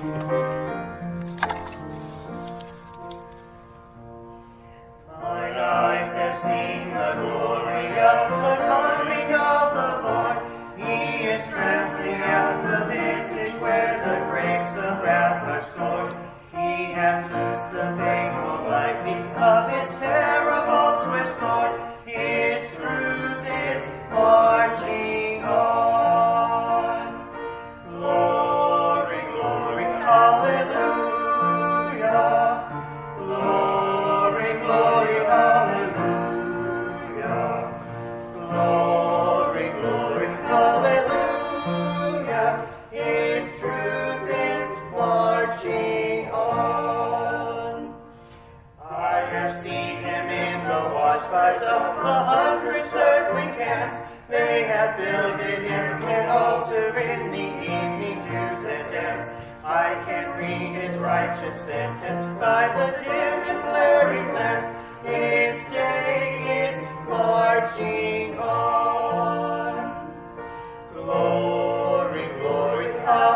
Mine eyes have seen the glory of the coming of the Lord. He is trampling out the vintage where the grapes of wrath are stored. He hath loosed the faithful lightning of his terrible swift sword. His truth is marching on. Glory, glory, hallelujah. Glory, glory, hallelujah. Glory, glory, hallelujah. His truth is marching on. I have seen him in the watchfires of 100 circling camps. They have builded him an altar in the evening dews and damps. I can read his righteous sentence by the dim and flaring lamps. His day is marching on. Glory, glory,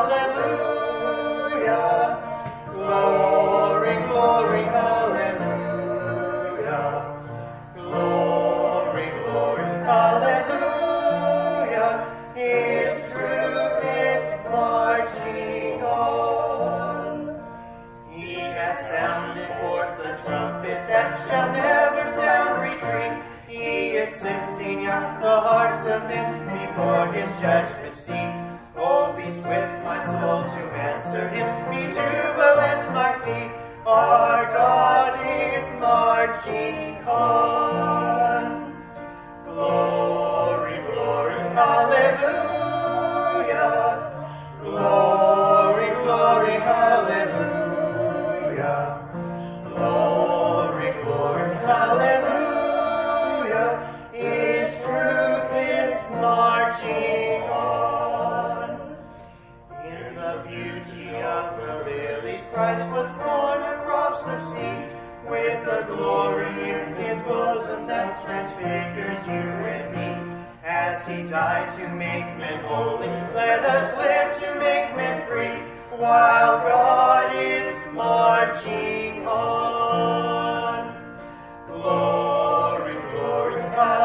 hallelujah. Glory, glory, hallelujah. Glory, glory, hallelujah. His truth is marching on. He has sounded forth the trumpet that shall never sound retreat. He is sifting out the hearts of men before his judgment seat. Oh, be swift, my soul, to answer him. Be jubilant, my feet. Our God is marching on. Glory, glory, hallelujah. Glory, glory, hallelujah. Glory, glory, hallelujah. His truth is marching on. In the beauty of the lilies, Christ was born across the sea, with a glory in his bosom that transfigures you and me. As he died to make men holy, let us live to make men free, while God is marching on. Glory, glory,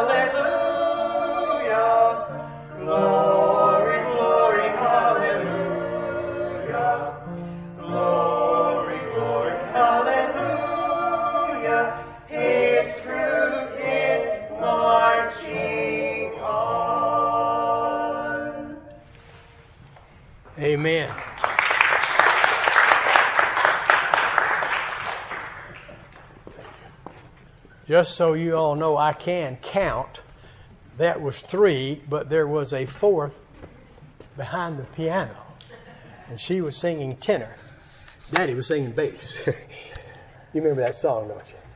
hallelujah. Glory, glory, hallelujah. Glory, glory, hallelujah. His truth is marching on. Amen. Just so you all know, I can count. That was 3, but there was a 4th behind the piano. And she was singing tenor. Daddy was singing bass. You remember that song, don't you?